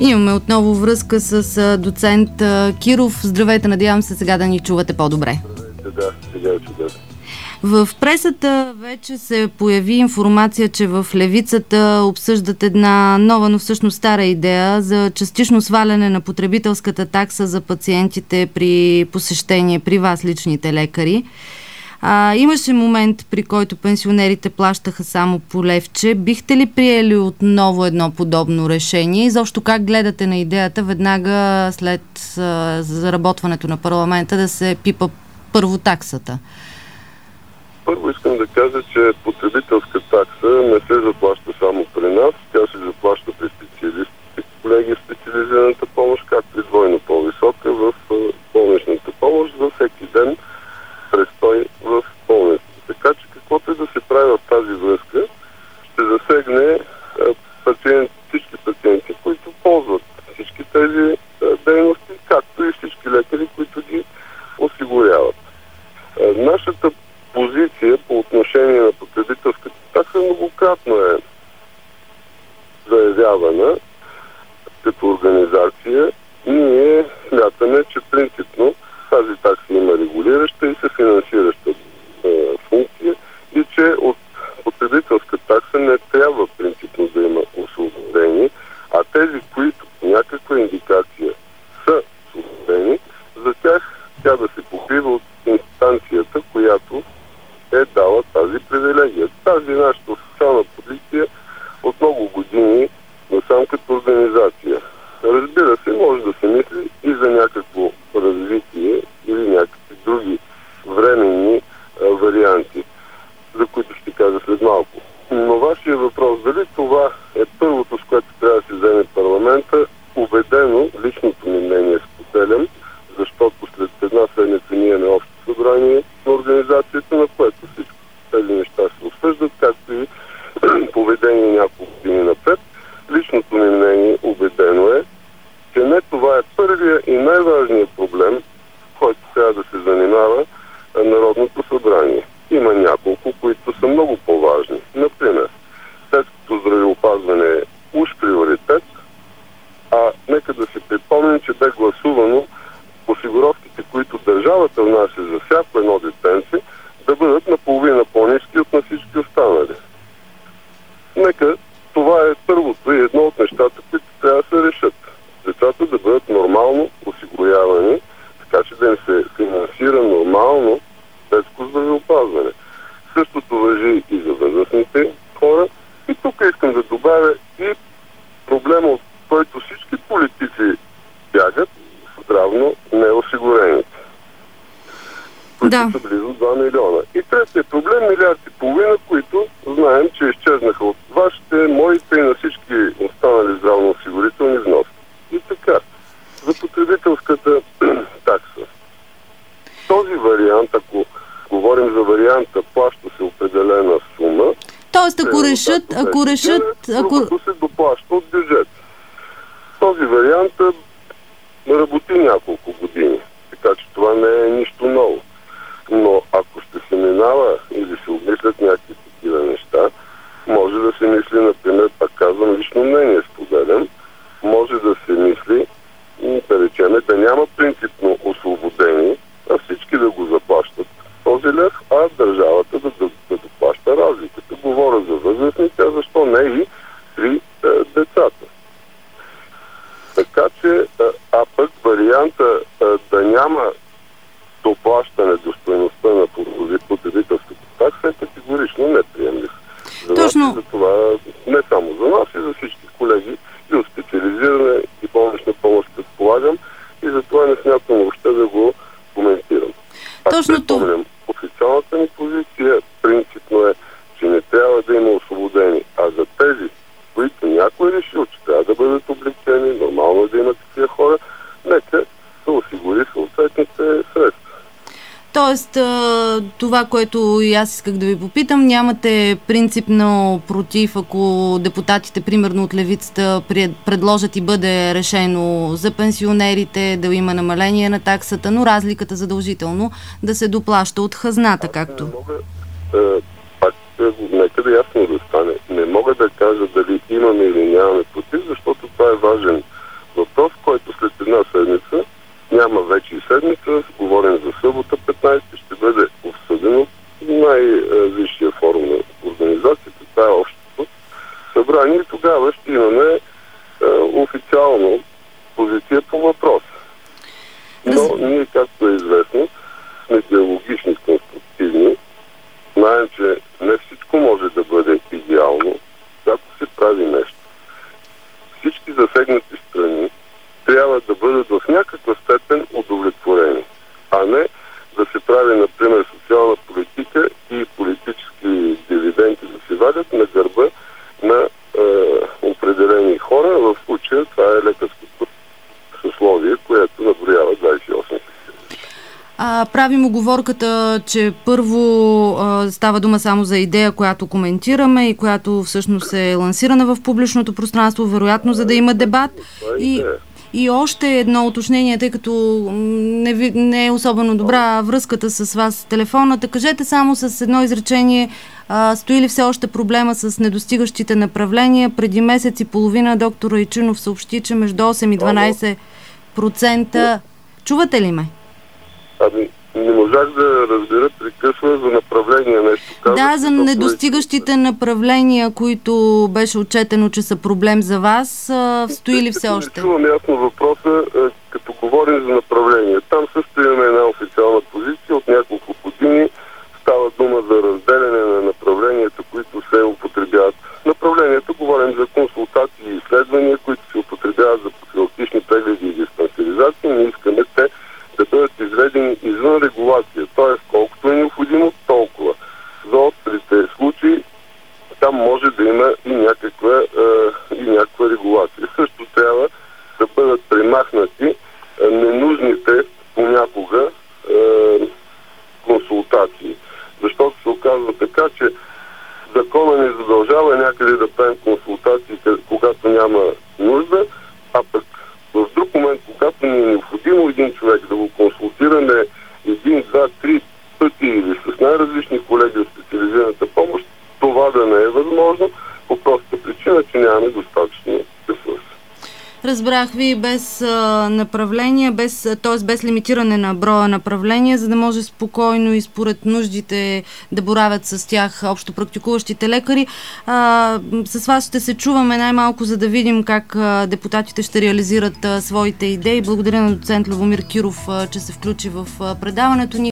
Имаме отново връзка с доцент Киров. Здравейте, надявам се сега да ни чувате по-добре. Да, сега е чудесно. В пресата вече се появи информация, че в левицата обсъждат една нова, но всъщност стара идея за частично сваляне на потребителската такса за пациентите при посещение при вас, личните лекари. Имаше момент, при който пенсионерите плащаха само по левче. Бихте ли приели отново едно подобно решение? И защо как гледате на идеята веднага след заработването на парламента да се пипа първо таксата? Първо искам да кажа, че потребителска такса не се заплаща само при нас, тя се заплаща при специалистите, колеги в специализираната помощ, както и двойно по-висока в болничната помощ за всеки ден престой в болницата. Така че каквото и да се прави в тази връзка, ще засегне всички пациенти, които ползват всички тези дейности, както и всички лекари, които ги осигуряват. Нашата позиция по отношение на потребителската такса многократно е заявявана като организация. Ние смятаме, че принципно тази такса има регулираща и съфинансираща функция и че от потребителска такса не трябва принципно да има освободени, а тези, които по някаква индикация са освободени, за тях тя да се покрива от инстанцията, която е дала тази привилегия. Тази нашата официална позиция от много години насам като организация. Разбира се, може да се мисли и за някакво развитие или някакви други временни варианти, за които ще кажа след малко. Но вашия въпрос, дали това е първото, с което трябва да се вземе парламента, убедено, личното ми мнение споделям, защото след една седмица ние имаме общо събрание на организацията, на което всички тези неща се обсъждат, както и поведение няколко години напред. Личното ми мнение убедено е, че не това е първия и най-важният проблем, който трябва да се занимава Народното събрание. Има няколко, които са много по-важни. Например, детското здравеопазване е уж приоритет, а нека да си припомним, че бе гласувано осигуровките, които държавата внася за всяко едно детенце, да бъдат наполовина по-ниски от на всички останали. Нека това е първото и едно от нещата, които трябва да се решат. Децата да бъдат нормално осигурявани, така че да им се финансира нормално детско здравеопазване. Същото важи и за възрастните хора. И тук искам да добавя и проблема, от който всички политици бягат, здравно неосигурените, които са близо 2 милиона. И третият проблем, 1,5 милиарда, които знаем, че изчезнаха от вашите, моите и на всички останали здравноосигурителни вноски. И така, за потребителската такса. Този вариант, ако говорим за варианта, плаща се определена сума. Тоест, ако решат... Другото се доплаща от бюджет. Този вариант работи няколко години, така че това не е нищо ново. Но ако ще се минава или се обмислят някакви такива неща, може да се мисли, например, пак казвам, лично мнение споделям, може да се мисли, да речеме, да няма принципно освободени, а всички да го заплащат този лев, а държавата да доплаща разликата. Говоря за възрастните, а защо не и при децата. Така че, а пък варианта да няма доплащане до стойността на потребителската такса е категорично неприемлив. За това не само за нас, и за всички колеги и от специализирана и болнична помощ предполагам, и за това не смятам въобще да го коментирам. Аз припомням, официалната ни позиция принципно е, че не трябва да има освободени, а за тези, които някой решил, че трябва да бъдат облегчени, нормално е да има такива хора, нека да осигури съответните средства. Тоест, това, което и аз исках да ви попитам, нямате принципно против, ако депутатите, примерно от левицата, предложат и бъде решено за пенсионерите, да има намаление на таксата, но разликата задължително да се доплаща от хазната, както... Нека да ясно да стане. Не мога да кажа дали имаме или нямаме против, защото това е важен въпрос, който след една седмица, няма вече и седмица, говорим за събота 15, ще бъде обсъден от най-висшия форум на организацията, това е общото събрание и тогава ще имаме официално позиция по въпроса. Но ние, както е известно, сме диалогични, конструктивни. Знаем, че не всичко може да бъде идеално, когато се прави нещо. Всички засегнати страни трябва да бъдат в някаква степен удовлетворени, а не да се прави, например, социална политика и политически дивиденти да се вадят на гърба на определени хора. В случая това е лекарското съсловие, което наброява 28 000. Правим уговорката, че първо става дума само за идея, която коментираме и която всъщност е лансирана в публичното пространство, вероятно за да има дебат. И още едно уточнение, тъй като не е особено добра връзката с вас телефоната. Кажете само с едно изречение, стои ли все още проблема с недостигащите направления? Преди месец и половина доктор Райчинов съобщи, че между 8 и 12%. Чувате ли ме? Не можах да разбера, прекъсва за направления нещо. Да, за недостигащите направления, които беше отчетено, че са проблем за вас, стои ли все още? Не чувам ясно въпроса, като говорим за направления. Там също имаме една официална позиция от няколко години. Става дума за разделяне на направленията, които се употребяват. Направленията говорим за консултации и изследвания, които се употребяват за профилактични прегледи и диспансеризации. Ние искаме те да бъдат изведени извън регулация, т.е. колкото е необходимо, толкова. За острите случаи там може да има и някаква регулация. Също трябва да бъдат премахнати ненужните понякога консултации. Защото се оказва така, че закона ни задължава някъде да правим консултации, когато няма нужда, а пък в друг момент, когато ни е необходимо един човек да го консултираме 1, 2, 3 пъти или с най-различни колеги от специализираната помощ, това да не е възможно, по простата причина, че нямаме достатъчно ресурси. Разбрах ви, без направления, т.е. без лимитиране на броя направления, за да може спокойно и според нуждите да боравят с тях общопрактикуващите лекари. С вас ще се чуваме най-малко, за да видим как депутатите ще реализират своите идеи. Благодаря на доцент Любомир Киров, че се включи в предаването ни.